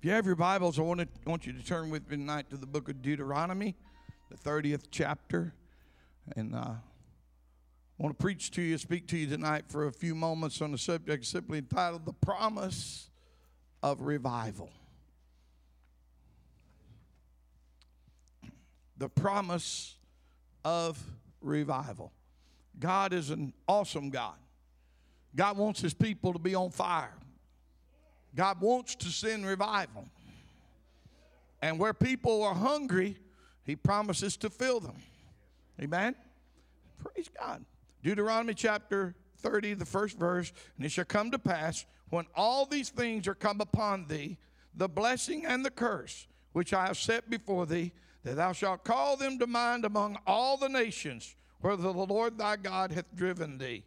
you have your Bibles, I want you to turn with me tonight to the book of Deuteronomy, the 30th chapter. And I want to preach to you, speak to you tonight for a few moments on the subject simply entitled, The Promise of Revival. The promise of revival. God is an awesome God. God wants his people to be on fire. God wants to send revival. And where people are hungry, he promises to fill them. Amen? Praise God. Deuteronomy chapter 30, the first verse, and it shall come to pass, when all these things are come upon thee, the blessing and the curse, which I have set before thee, that thou shalt call them to mind among all the nations, where the Lord thy God hath driven thee.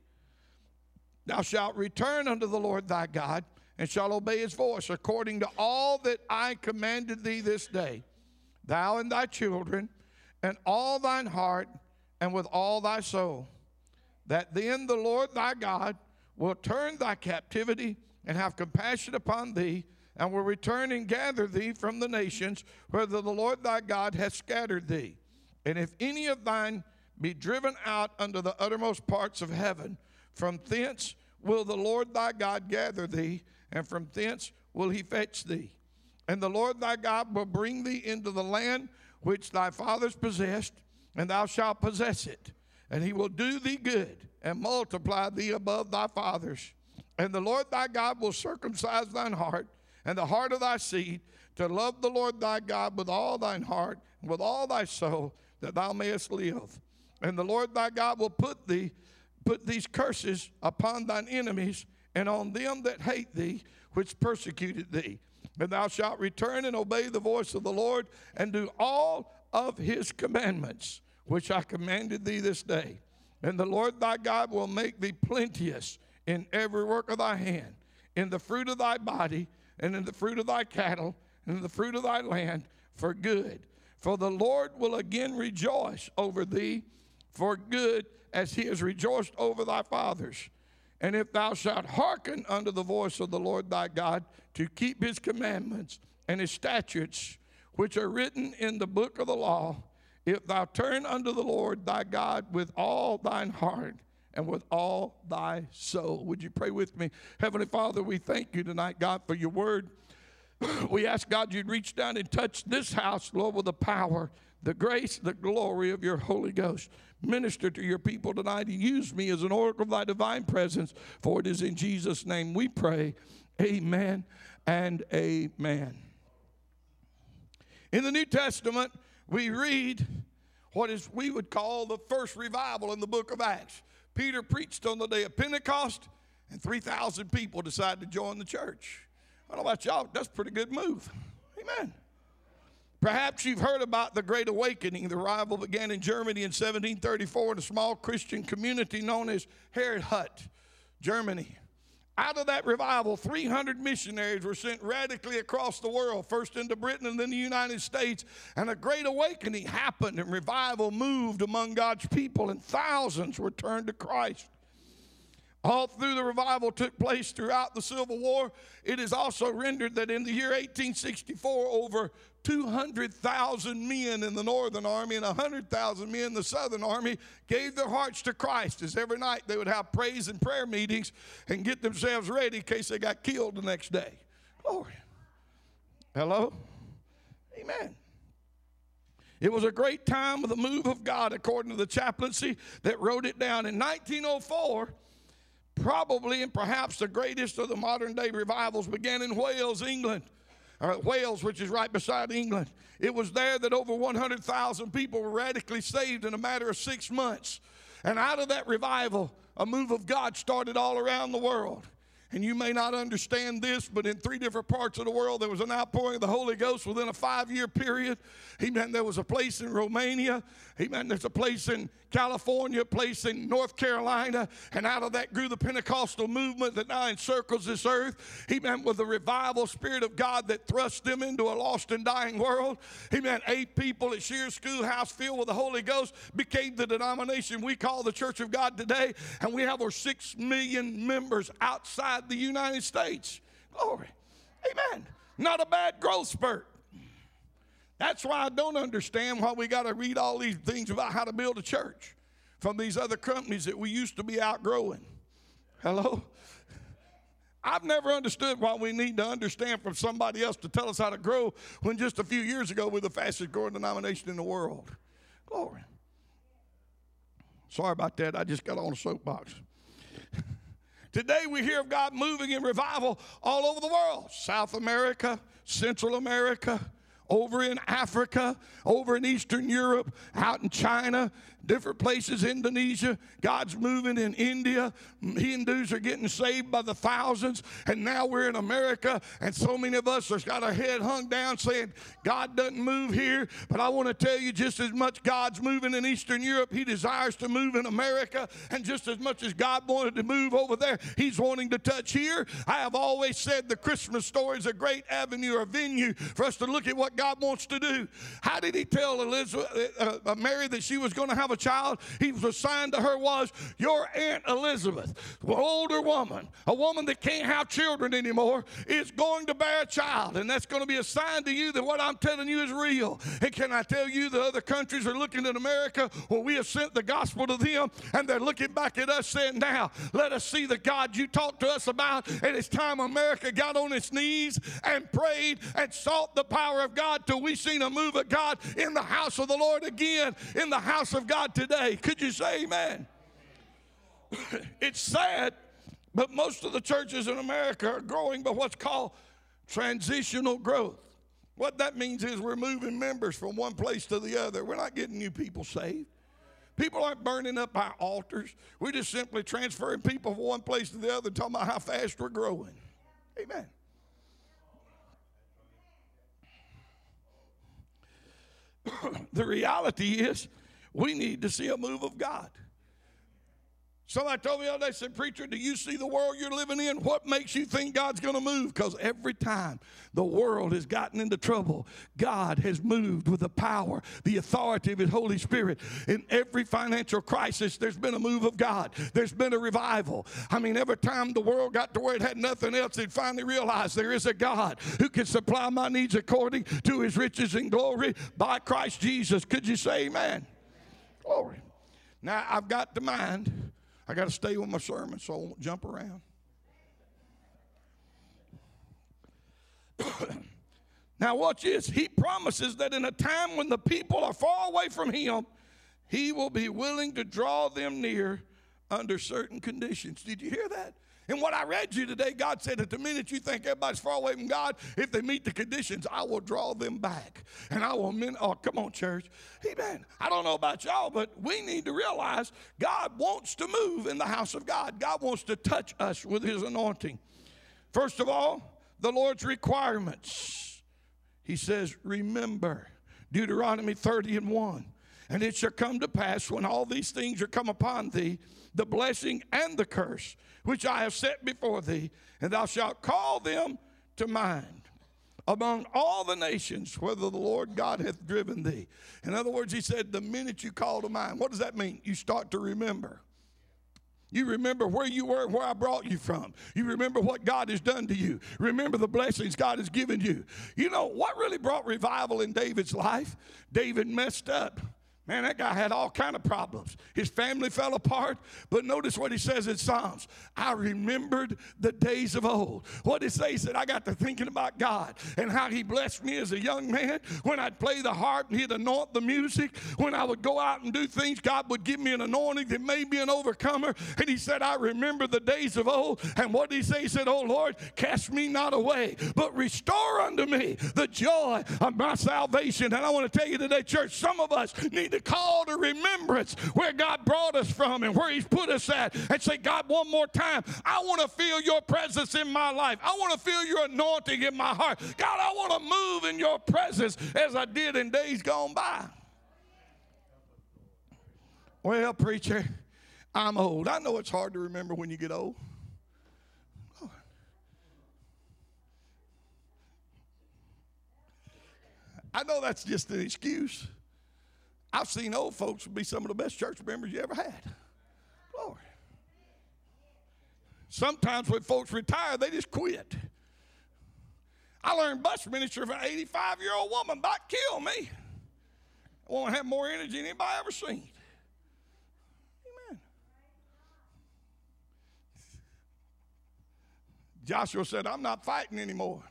Thou shalt return unto the Lord thy God, and shalt obey his voice, according to all that I commanded thee this day, thou and thy children, and all thine heart, and with all thy soul, that then the Lord thy God will turn thy captivity, and have compassion upon thee, and will return and gather thee from the nations, where the Lord thy God hath scattered thee. And if any of thine be driven out unto the uttermost parts of heaven, from thence will the Lord thy God gather thee, and from thence will he fetch thee. And the Lord thy God will bring thee into the land which thy fathers possessed, and thou shalt possess it. And he will do thee good, and multiply thee above thy fathers. And the Lord thy God will circumcise thine heart, and the heart of thy seed, to love the Lord thy God with all thine heart, and with all thy soul, that thou mayest live. And the Lord thy God will put these curses upon thine enemies, and on them that hate thee, which persecuted thee. And thou shalt return and obey the voice of the Lord, and do all of his commandments, which I commanded thee this day. And the Lord thy God will make thee plenteous in every work of thy hand, in the fruit of thy body, and in the fruit of thy cattle, and in the fruit of thy land, for good. For the Lord will again rejoice over thee for good, as he has rejoiced over thy fathers. And if thou shalt hearken unto the voice of the Lord thy God, to keep his commandments and his statutes, which are written in the book of the law, if thou turn unto the Lord thy God with all thine heart and with all thy soul. Would you pray with me? Heavenly Father, we thank you tonight, God, for your word. We ask, God, you'd reach down and touch this house, Lord, with the power, the grace, the glory of your Holy Ghost. Minister to your people tonight and use me as an oracle of thy divine presence, for it is in Jesus' name we pray. Amen and amen. In the New Testament, we read what is we would call the first revival in the book of Acts. Peter preached on the day of Pentecost, and 3,000 people decided to join the church. I don't know about y'all, that's a pretty good move. Amen. Perhaps you've heard about the Great Awakening. The revival began in Germany in 1734 in a small Christian community known as Herrnhut, Germany. Out of that revival, 300 missionaries were sent radically across the world, first into Britain and then the United States. And a great awakening happened, and revival moved among God's people, and thousands were turned to Christ. All through the revival took place throughout the Civil War. It is also rendered that in the year 1864, over 200,000 men in the Northern Army and 100,000 men in the Southern Army gave their hearts to Christ, as every night they would have praise and prayer meetings and get themselves ready in case they got killed the next day. Glory. Hello? Amen. It was a great time of the move of God, according to the chaplaincy that wrote it down. In 1904, probably and perhaps the greatest of the modern day revivals began in Wales, England. Wales, which is right beside England. It was there that over 100,000 people were radically saved in a matter of 6 months. And out of that revival, a move of God started all around the world. And you may not understand this, but in 3 different parts of the world, there was an outpouring of the Holy Ghost within a 5-year period. Amen. There was a place in Romania. Amen. There's a place in California, a place in North Carolina. And out of that grew the Pentecostal movement that now encircles this earth. Amen. With the revival spirit of God that thrust them into a lost and dying world. Amen. 8 people at Shears Schoolhouse filled with the Holy Ghost became the denomination we call the Church of God today. And we have over 6 million members outside the United States. Glory. Amen. not a bad growth spurt. That's why I don't understand why we got to read all these things about how to build a church from these other companies that we used to be outgrowing. Hello? I've never understood why we need to understand from somebody else to tell us how to grow when just a few years ago we're the fastest growing denomination in the world. Glory. Sorry about that. I just got on a soapbox. Today we hear of God moving in revival all over the world. South America, Central America, over in Africa, over in Eastern Europe, out in China, different places, Indonesia. God's moving in India. Hindus are getting saved by the thousands. And now we're in America, and so many of us have got our head hung down saying, God doesn't move here. But I want to tell you, just as much God's moving in Eastern Europe, he desires to move in America. And just as much as God wanted to move over there, he's wanting to touch here. I have always said the Christmas story is a great avenue or venue for us to look at what God wants to do. How did he tell Mary that she was going to have a child? He was assigned to her was your Aunt Elizabeth, an older woman, a woman that can't have children anymore, is going to bear a child, and that's going to be a sign to you that what I'm telling you is real. And can I tell you that other countries are looking at America where we have sent the gospel to them, and they're looking back at us saying, now let us see the God you talked to us about. And it's time America got on its knees and prayed and sought the power of God till we seen a move of God in the house of the Lord again, in the house of God today. Could you say amen? It's sad, but most of the churches in America are growing by what's called transitional growth. What that means is we're moving members from one place to the other. We're not getting new people saved. People aren't burning up our altars. We're just simply transferring people from one place to the other, talking about how fast we're growing. Amen. The reality is we need to see a move of God. Somebody told me the other day, said, preacher, do you see the world you're living in? What makes you think God's going to move? Because every time the world has gotten into trouble, God has moved with the power, the authority of his Holy Spirit. In every financial crisis, there's been a move of God. There's been a revival. I mean, every time the world got to where it had nothing else, it finally realized there is a God who can supply my needs according to his riches and glory by Christ Jesus. Could you say amen? Glory. Now, I've got to mind, I got to stay with my sermon so I won't jump around. Now watch this. He promises that in a time when the people are far away from him, he will be willing to draw them near under certain conditions. Did you hear that? And what I read you today, God said that the minute you think everybody's far away from God, if they meet the conditions, I will draw them back. And I will, oh, come on, church. Amen. I don't know about y'all, but we need to realize God wants to move in the house of God. God wants to touch us with his anointing. First of all, the Lord's requirements. He says, remember, Deuteronomy 30:1. And it shall come to pass when all these things are come upon thee, the blessing and the curse, which I have set before thee, and thou shalt call them to mind among all the nations, whether the Lord God hath driven thee. In other words, he said, the minute you call to mind, what does that mean? You start to remember. You remember where you were and where I brought you from. You remember what God has done to you. Remember the blessings God has given you. You know, what really brought revival in David's life? David messed up. Man, that guy had all kind of problems. His family fell apart. But notice what he says in Psalms. I remembered the days of old. What did he say? He said, I got to thinking about God and how he blessed me as a young man. When I'd play the harp and he'd anoint the music. When I would go out and do things, God would give me an anointing that made me an overcomer. And he said, I remember the days of old. And what did he say? He said, oh Lord, cast me not away, but restore unto me the joy of my salvation. And I want to tell you today, church, some of us need to call to remembrance where God brought us from and where he's put us at and say, God, one more time, I want to feel your presence in my life. I want to feel your anointing in my heart. God, I want to move in your presence as I did in days gone by. Well, preacher, I'm old. I know it's hard to remember when you get old. I know that's just an excuse. I've seen old folks be some of the best church members you ever had. Glory. Sometimes when folks retire, they just quit. I learned bus ministry from an 85-year-old woman about to kill me. I won't have more energy than anybody ever seen. Amen. Joshua said, I'm not fighting anymore.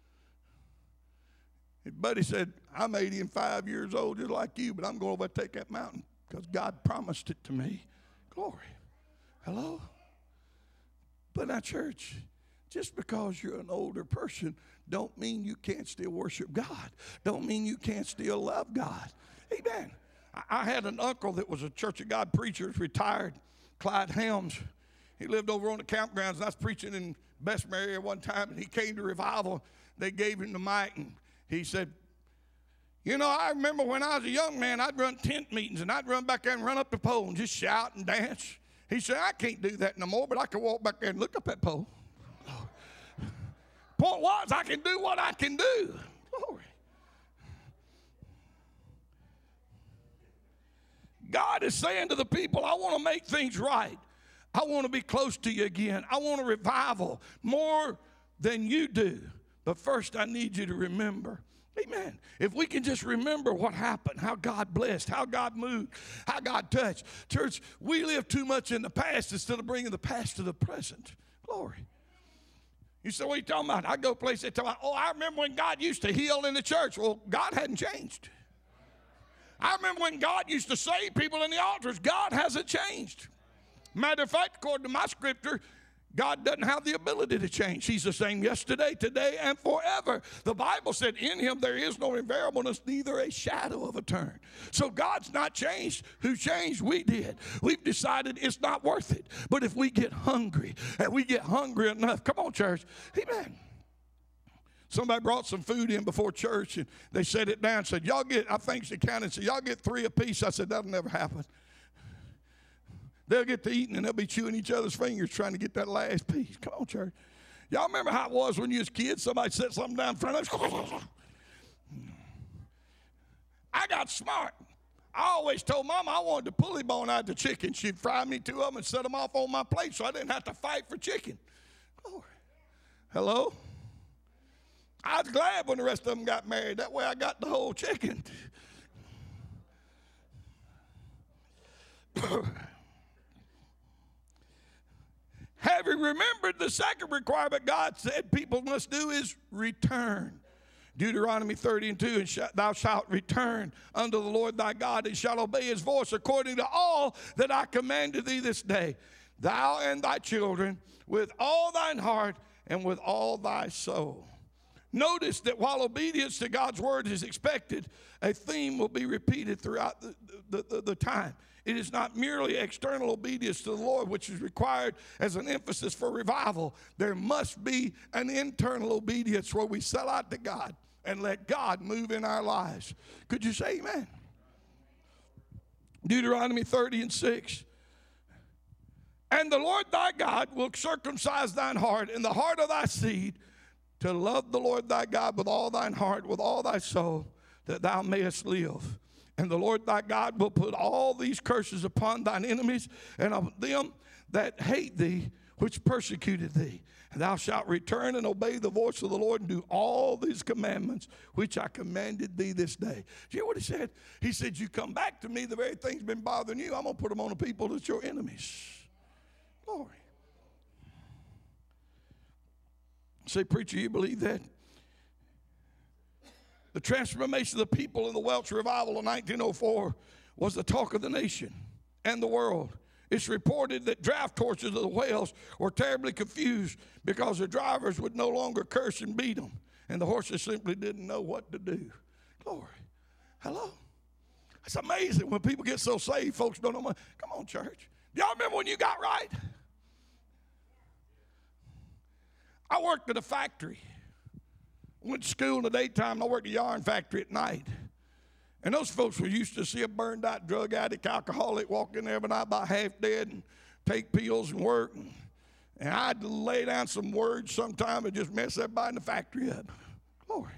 His buddy said, I'm 85 years old just like you, but I'm going to overtake that mountain because God promised it to me. Glory. Hello? But now, church, just because you're an older person don't mean you can't still worship God. Don't mean you can't still love God. Amen. I had an uncle that was a Church of God preacher, retired, Clyde Helms. He lived over on the campgrounds, and I was preaching in Bessemer area one time, and he came to revival. They gave him the mic, and he said, you know, I remember when I was a young man, I'd run tent meetings, and I'd run back there and run up the pole and just shout and dance. He said, I can't do that no more, but I can walk back there and look up that pole. Point was, I can do what I can do. Glory. God is saying to the people, I want to make things right. I want to be close to you again. I want a revival more than you do. But first, I need you to remember. Amen. If we can just remember what happened, how God blessed, how God moved, how God touched. Church, we live too much in the past instead of bringing the past to the present. Glory. You say, what are you talking about? I go places, they talk about, oh, I remember when God used to heal in the church. Well, God hadn't changed. I remember when God used to save people in the altars. God hasn't changed. Matter of fact, according to my scripture, God doesn't have the ability to change. He's the same yesterday, today, and forever. The Bible said in him there is no invariableness, neither a shadow of a turn. So God's not changed. Who changed? We did. We've decided it's not worth it. But if we get hungry, and we get hungry enough, come on, church, amen. Somebody brought some food in before church, and they set it down and said, y'all get, I think she counted, said, y'all get 3 apiece. I said, that'll never happen. They'll get to eating and they'll be chewing each other's fingers trying to get that last piece. Come on, church. Y'all remember how it was when you was kids? Somebody set something down in front of us. I got smart. I always told Mama I wanted to pulley bone out the chicken. She'd fry me 2 of them and set them off on my plate so I didn't have to fight for chicken. Glory. Hello? I was glad when the rest of them got married. That way I got the whole chicken. Having remembered the second requirement God said people must do is return. Deuteronomy 30:2, and thou shalt return unto the Lord thy God, and shalt obey his voice according to all that I commanded thee this day, thou and thy children, with all thine heart and with all thy soul. Notice that while obedience to God's word is expected, a theme will be repeated throughout the time. It is not merely external obedience to the Lord, which is required as an emphasis for revival. There must be an internal obedience where we sell out to God and let God move in our lives. Could you say amen? Deuteronomy 30:6. And the Lord thy God will circumcise thine heart and the heart of thy seed, to love the Lord thy God with all thine heart, with all thy soul, that thou mayest live. And the Lord thy God will put all these curses upon thine enemies and of them that hate thee, which persecuted thee. And thou shalt return and obey the voice of the Lord and do all these commandments which I commanded thee this day. Do you hear what he said? He said, you come back to me, the very thing's been bothering you, I'm going to put them on the people that's your enemies. Glory. Say, preacher, you believe that? The transformation of the people in the Welsh revival in 1904 was the talk of the nation and the world. It's reported that draft horses of the Wales were terribly confused because the drivers would no longer curse and beat them, and the horses simply didn't know what to do. Glory. Hello? It's amazing when people get so saved, folks don't know much. Come on, church. Y'all remember when you got right? I worked at a factory. Went to school in the daytime, and I worked at a yarn factory at night. And those folks were used to see a burned out drug addict, alcoholic walk in there every night about half dead and take pills and work. And I'd lay down some words sometime and just mess everybody in the factory up. Glory.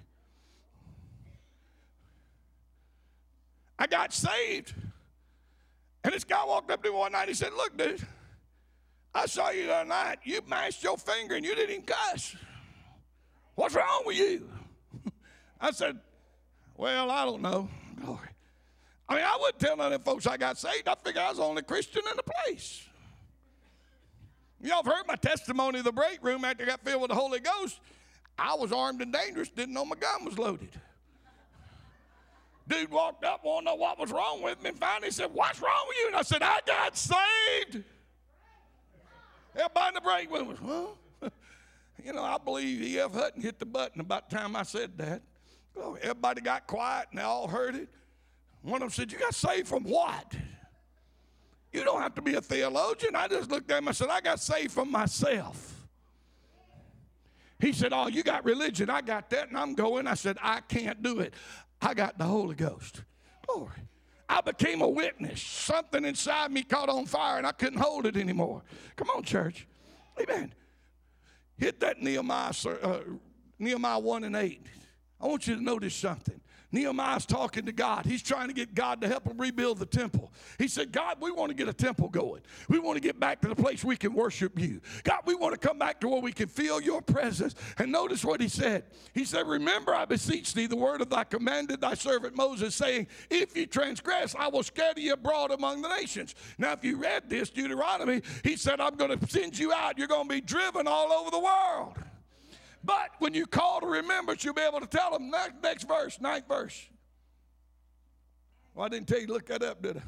I got saved. And this guy walked up to me one night and he said, look, dude, I saw you the other night. You mashed your finger and you didn't even cuss. What's wrong with you? I said, well, I don't know. Glory. I mean, I wouldn't tell none of them folks I got saved. I figured I was the only Christian in the place. Y'all have heard my testimony of the break room after I got filled with the Holy Ghost. I was armed and dangerous, didn't know my gun was loaded. Dude walked up, wanted to know what was wrong with me, and finally said, what's wrong with you? And I said, I got saved. Everybody in the break room was, huh? You know, I believe E.F. Hutton hit the button about the time I said that. Oh, everybody got quiet, and they all heard it. One of them said, you got saved from what? You don't have to be a theologian. I just looked at him and said, I got saved from myself. He said, oh, you got religion. I got that, and I'm going. I said, I can't do it. I got the Holy Ghost. Glory. I became a witness. Something inside me caught on fire, and I couldn't hold it anymore. Come on, church. Amen. Hit that Nehemiah 1:8. I want you to notice something. Nehemiah's talking to God. He's trying to get God to help him rebuild the temple. He said, God, we want to get a temple going. We want to get back to the place we can worship you. God, we want to come back to where we can feel your presence. And notice what he said. He said, remember, I beseech thee, the word of thy commanded thy servant Moses, saying, if you transgress, I will scatter you abroad among the nations. Now, if you read this, Deuteronomy, he said, I'm going to send you out. You're going to be driven all over the world. But when you call to remembrance, you'll be able to tell them. Next verse, 9th verse. Well, I didn't tell you to look that up, did I?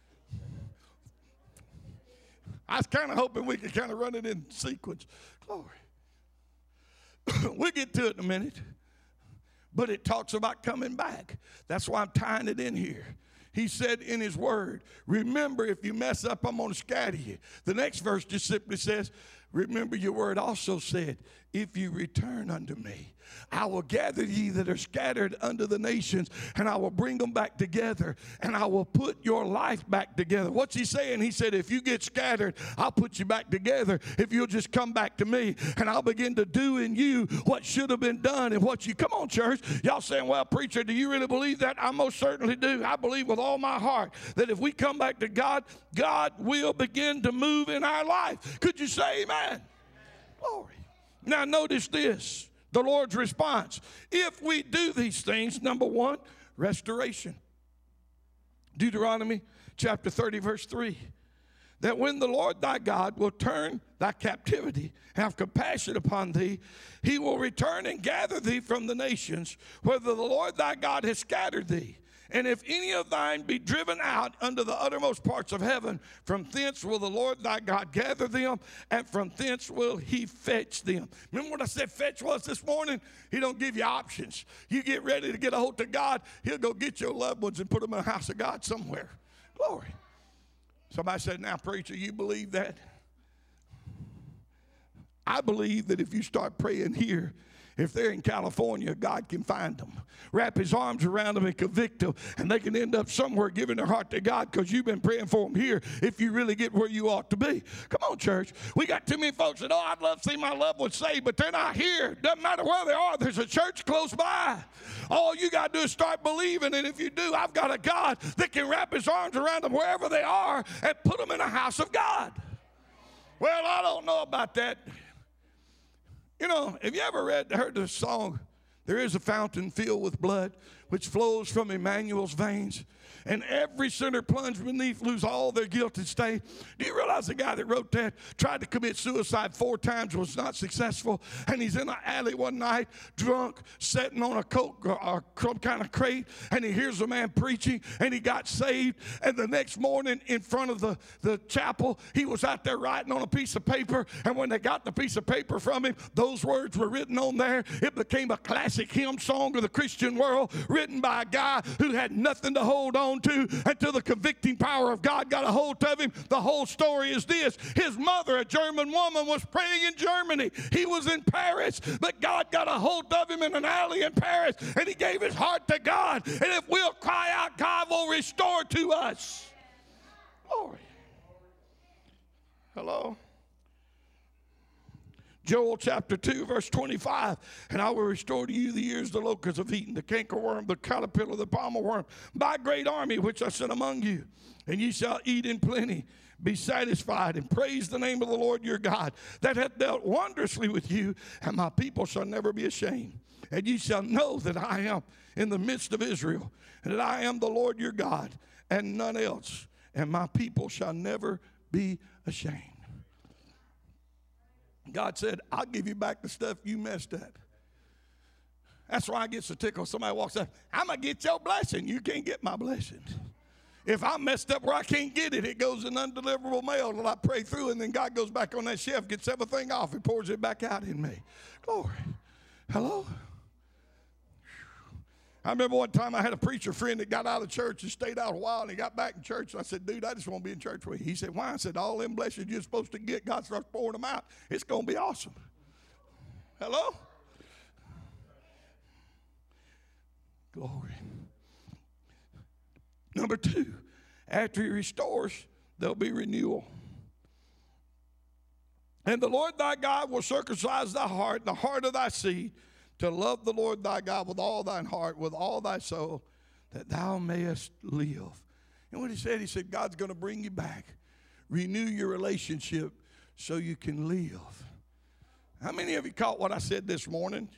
I was kind of hoping we could kind of run it in sequence. Glory. We'll get to it in a minute. But it talks about coming back. That's why I'm tying it in here. He said in his word, remember, if you mess up, I'm going to scatter you. The next verse just simply says, remember your word also said, if you return unto me, I will gather ye that are scattered unto the nations, and I will bring them back together, and I will put your life back together. What's he saying? He said, if you get scattered, I'll put you back together if you'll just come back to me, and I'll begin to do in you what should have been done and what you, come on, church. Y'all saying, well, preacher, do you really believe that? I most certainly do. I believe with all my heart that if we come back to God, God will begin to move in our life. Could you say amen? Glory. Now notice this, the Lord's response. If we do these things, number one, restoration. Deuteronomy chapter 30, verse 3. That when the Lord thy God will turn thy captivity, have compassion upon thee, he will return and gather thee from the nations, whether the Lord thy God has scattered thee. And if any of thine be driven out unto the uttermost parts of heaven, from thence will the Lord thy God gather them, and from thence will he fetch them. Remember what I said fetch was this morning? He don't give you options. You get ready to get a hold of God, he'll go get your loved ones and put them in the house of God somewhere. Glory. Somebody said, now, preacher, you believe that? I believe that if you start praying here, if they're in California, God can find them, wrap his arms around them and convict them, and they can end up somewhere giving their heart to God because you've been praying for them here if you really get where you ought to be. Come on, church. We got too many folks that, I'd love to see my loved ones saved, but they're not here. Doesn't matter where they are. There's a church close by. All you got to do is start believing, and if you do, I've got a God that can wrap his arms around them wherever they are and put them in a house of God. Well, I don't know about that. You know, have you ever heard the song, there is a fountain filled with blood which flows from Emmanuel's veins, and every sinner plunged beneath lose all their guilt and stain? Do you realize the guy that wrote that tried to commit suicide 4 times, was not successful, and he's in an alley one night, drunk, sitting on a coke or some kind of crate, and he hears a man preaching, and he got saved, and the next morning in front of the chapel, he was out there writing on a piece of paper, and when they got the piece of paper from him, those words were written on there. It became a classic hymn song of the Christian world, written by a guy who had nothing to hold on to until the convicting power of God got a hold of him. The whole story is this. His mother, a German woman, was praying in Germany. He was in Paris, but God got a hold of him in an alley in Paris, and he gave his heart to God. And if we'll cry out, God will restore to us. Glory. Hello? Joel chapter 2, verse 25, and I will restore to you the years the locusts have eaten, the cankerworm, the caterpillar, the palmer worm, by great army which I sent among you. And ye shall eat in plenty, Be satisfied and praise the name of the Lord your God that hath dealt wondrously with you, and my people shall never be ashamed. And ye shall know that I am in the midst of Israel, and that I am the Lord your God, and none else. And my people shall never be ashamed. God said, I'll give you back the stuff you messed up. That's why I get so tickled. Somebody walks up, I'm going to get your blessing. You can't get my blessing. If I'm messed up where I can't get it, it goes in undeliverable mail till I pray through, and then God goes back on that shelf, gets everything off, and pours it back out in me. Glory. Hello? I remember one time I had a preacher friend that got out of church and stayed out a while, and he got back in church, and I said, dude, I just want to be in church with you. He said, why? I said, all them blessings you're supposed to get, God starts pouring them out. It's going to be awesome. Hello? Glory. Number 2, after he restores, there'll be renewal. And the Lord thy God will circumcise thy heart and the heart of thy seed, to love the Lord thy God with all thine heart, with all thy soul, that thou mayest live. And what he said, God's going to bring you back. Renew your relationship so you can live. How many of you caught what I said this morning?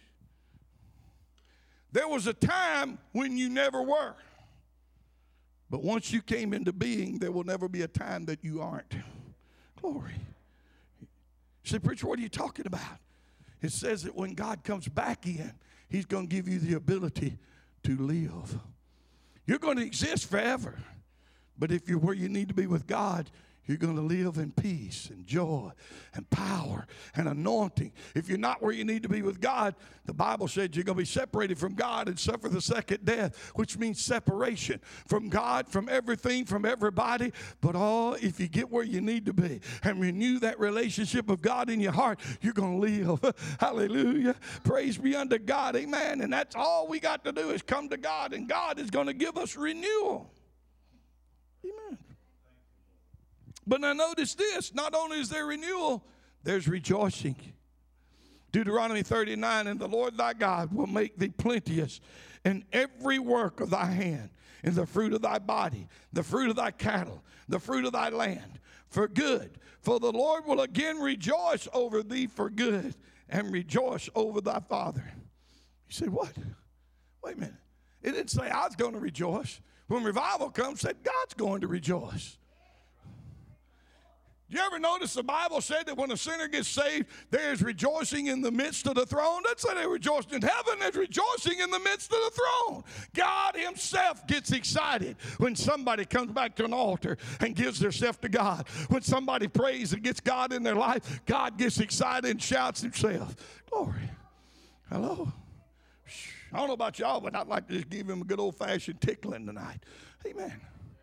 There was a time when you never were. But once you came into being, there will never be a time that you aren't. Glory. You say, preacher, what are you talking about? It says that when God comes back in, he's going to give you the ability to live. You're going to exist forever. But if you're where you need to be with God, you're going to live in peace and joy and power and anointing. If you're not where you need to be with God, the Bible said you're going to be separated from God and suffer the second death, which means separation from God, from everything, from everybody. But if you get where you need to be and renew that relationship of God in your heart, you're going to live. Hallelujah. Praise be unto God. Amen. And that's all we got to do is come to God, and God is going to give us renewal. Amen. But now notice this, not only is there renewal, there's rejoicing. Deuteronomy 39, and the Lord thy God will make thee plenteous in every work of thy hand, in the fruit of thy body, the fruit of thy cattle, the fruit of thy land, for good. For the Lord will again rejoice over thee for good, and rejoice over thy father. You say, what? Wait a minute. It didn't say I was going to rejoice. When revival comes, it said God's going to rejoice. Do you ever notice the Bible said that when a sinner gets saved, there is rejoicing in the midst of the throne? That's say they rejoiced in heaven. There's rejoicing in the midst of the throne. God himself gets excited when somebody comes back to an altar and gives themselves to God. When somebody prays and gets God in their life, God gets excited and shouts himself. Glory. Hello? I don't know about y'all, but I'd like to just give him a good old-fashioned tickling tonight. Amen.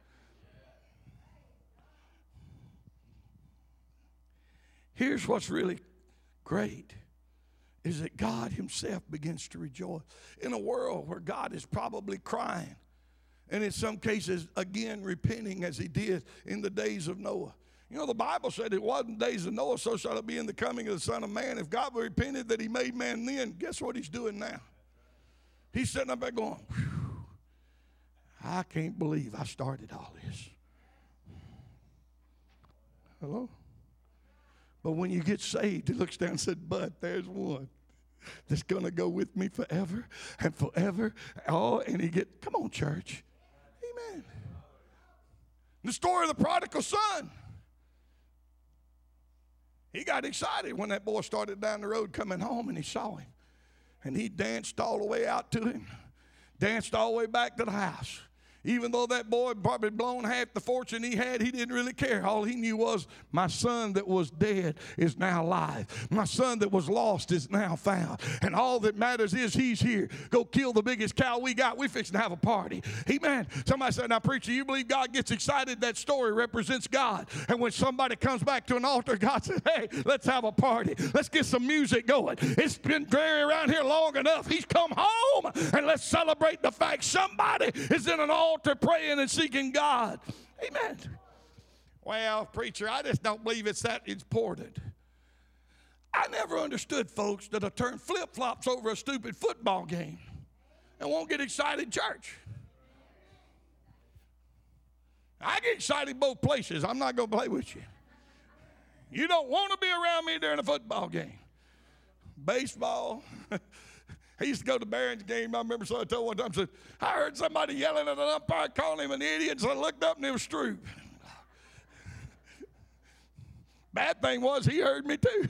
Here's what's really great, is that God himself begins to rejoice. In a world where God is probably crying, and in some cases, again, repenting as he did in the days of Noah. You know, the Bible said it wasn't days of Noah, so shall it be in the coming of the Son of Man. If God repented that he made man then, guess what he's doing now? He's sitting up there going, I can't believe I started all this. Hello? But when you get saved, he looks down and said, but there's one that's going to go with me forever and forever. Oh, and come on, church. Amen. The story of the prodigal son. He got excited when that boy started down the road coming home, and he saw him. And he danced all the way out to him, danced all the way back to the house. Even though that boy probably blown half the fortune he had, he didn't really care. All he knew was, my son that was dead is now alive. My son that was lost is now found. And all that matters is he's here. Go kill the biggest cow we got. We fixing to have a party. Amen. Somebody said, now preacher, you believe God gets excited? That story represents God. And when somebody comes back to an altar, God says, hey, let's have a party. Let's get some music going. It's been dreary around here long enough. He's come home. And let's celebrate the fact somebody is in an altar praying and seeking God. Amen. Well, preacher, I just don't believe it's that important. I never understood folks that'll turn flip-flops over a stupid football game and won't get excited in church. I get excited both places. I'm not going to play with you. You don't want to be around me during a football game. Baseball. I used to go to Barron's game. I remember so I told one time, said, I heard somebody yelling at an umpire calling him an idiot, so I looked up and it was Stroop. Bad thing was he heard me too.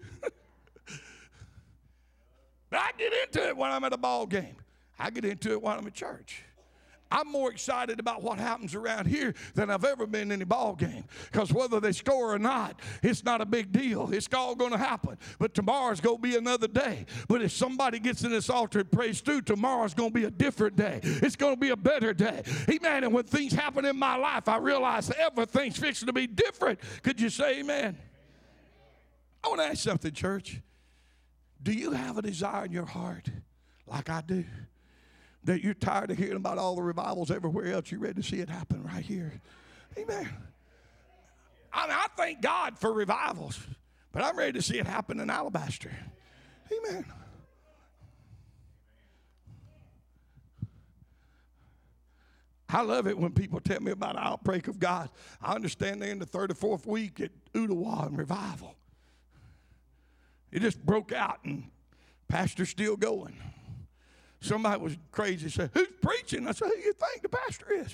But I get into it when I'm at a ball game. I get into it when I'm at church. I'm more excited about what happens around here than I've ever been in a ball game. Because whether they score or not, it's not a big deal. It's all going to happen. But tomorrow's going to be another day. But if somebody gets in this altar and prays through, tomorrow's going to be a different day. It's going to be a better day. Amen. And when things happen in my life, I realize everything's fixing to be different. Could you say amen? I want to ask something, church. Do you have a desire in your heart, like I do, that you're tired of hearing about all the revivals everywhere else? You're ready to see it happen right here. Amen. I thank God for revivals, but I'm ready to see it happen in Alabaster. Amen. I love it when people tell me about an outbreak of God. I understand they're in the third or fourth week at Ottawa and revival. It just broke out and pastor's still going. Somebody was crazy, said, who's preaching? I said, who do you think the pastor is?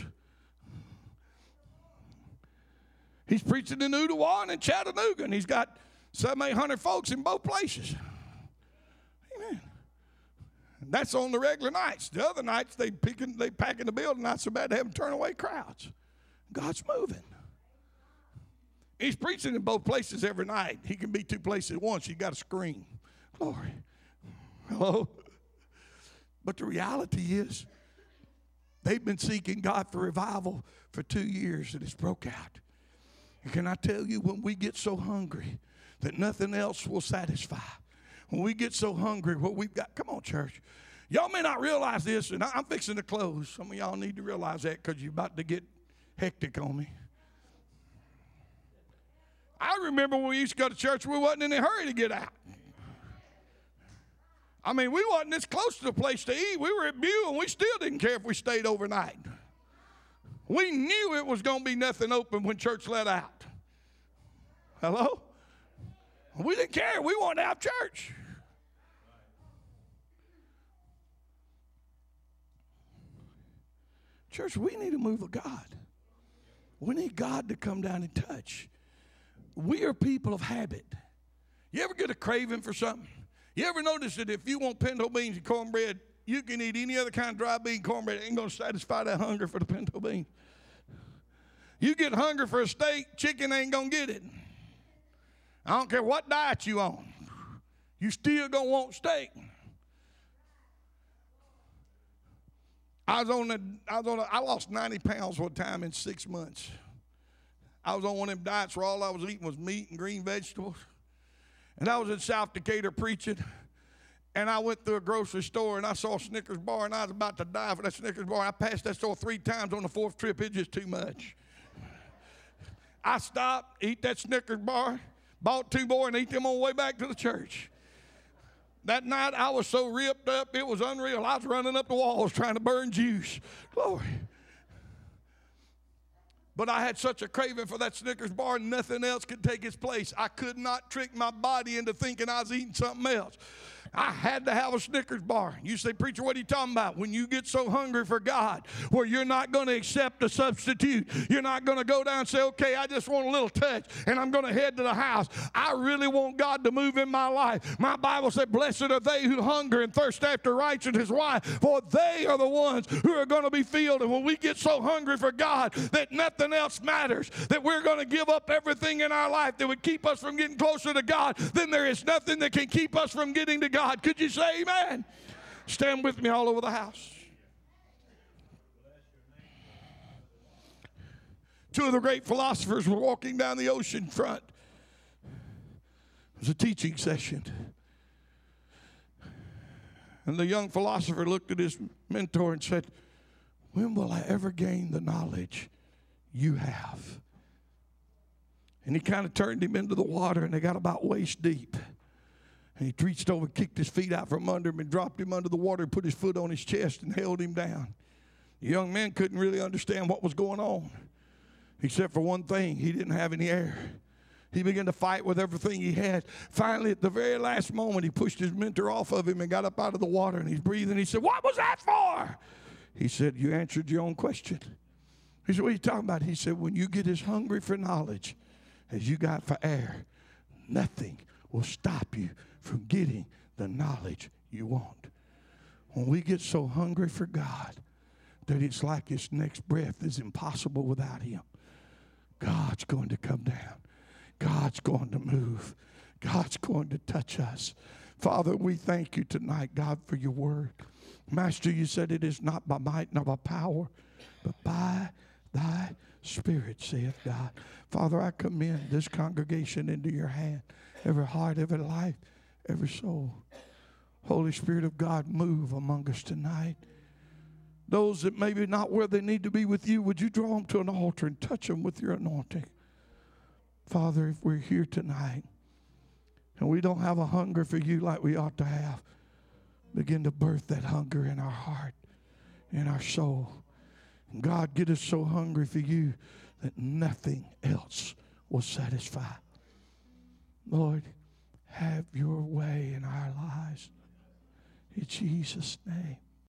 He's preaching in Ottawa and in Chattanooga, and he's got 700-800 folks in both places. Amen. And that's on the regular nights. The other nights, they pack in the building, not so bad they have them turn away crowds. God's moving. He's preaching in both places every night. He can be two places at once. You got to scream. Glory. Hello? But the reality is, they've been seeking God for revival for 2 years, and it's broke out. And can I tell you, when we get so hungry that nothing else will satisfy, when we get so hungry, what we've got, come on, church. Y'all may not realize this, and I'm fixing to close. Some of y'all need to realize that because you're about to get hectic on me. I remember when we used to go to church, we wasn't in a hurry to get out. I mean, we wasn't this close to the place to eat. We were at Bew, and we still didn't care if we stayed overnight. We knew it was going to be nothing open when church let out. Hello? We didn't care. We wanted to have church. Church, we need a move of God. We need God to come down and touch. We are people of habit. You ever get a craving for something? You ever notice that if you want pinto beans and cornbread, you can eat any other kind of dry bean cornbread. It ain't going to satisfy that hunger for the pinto beans. You get hungry for a steak, chicken ain't going to get it. I don't care what diet you on. You still going to want steak. I lost 90 pounds one time in 6 months. I was on one of them diets where all I was eating was meat and green vegetables. And I was in South Decatur preaching, and I went through a grocery store, and I saw a Snickers bar, and I was about to die for that Snickers bar. I passed that store 3 times on the 4th trip. It's just too much. I stopped, eat that Snickers bar, bought 2 more, and ate them on the way back to the church. That night, I was so ripped up, it was unreal. I was running up the walls trying to burn juice. Glory. But I had such a craving for that Snickers bar, nothing else could take its place. I could not trick my body into thinking I was eating something else. I had to have a Snickers bar. You say, preacher, what are you talking about? When you get so hungry for God, where you're not going to accept a substitute. You're not going to go down and say, okay, I just want a little touch, and I'm going to head to the house. I really want God to move in my life. My Bible said, blessed are they who hunger and thirst after righteousness. Why? For they are the ones who are going to be filled. And when we get so hungry for God that nothing else matters, that we're going to give up everything in our life that would keep us from getting closer to God, then there is nothing that can keep us from getting to God. Could you say amen? Stand with me all over the house. 2 of the great philosophers were walking down the ocean front. It was a teaching session. And the young philosopher looked at his mentor and said, when will I ever gain the knowledge you have? And he kind of turned him into the water, and they got about waist deep. And he reached over, kicked his feet out from under him, and dropped him under the water, and put his foot on his chest and held him down. The young man couldn't really understand what was going on. Except for one thing, he didn't have any air. He began to fight with everything he had. Finally, at the very last moment, he pushed his mentor off of him and got up out of the water, and he's breathing. He said, "What was that for?" He said, "You answered your own question." He said, "What are you talking about?" He said, "When you get as hungry for knowledge as you got for air, nothing will stop you from getting the knowledge you want." When we get so hungry for God that it's like his next breath is impossible without him, God's going to come down. God's going to move. God's going to touch us. Father, we thank you tonight, God, for your word. Master, you said it is not by might nor by power, but by thy Spirit, saith God. Father, I commend this congregation into your hand. Every heart, every life, every soul. Holy Spirit of God, move among us tonight. Those that maybe not where they need to be with you, would you draw them to an altar and touch them with your anointing? Father, if we're here tonight and we don't have a hunger for you like we ought to have, begin to birth that hunger in our heart, in our soul. And God, get us so hungry for you that nothing else will satisfy. Lord, have your way in our lives. In Jesus' name.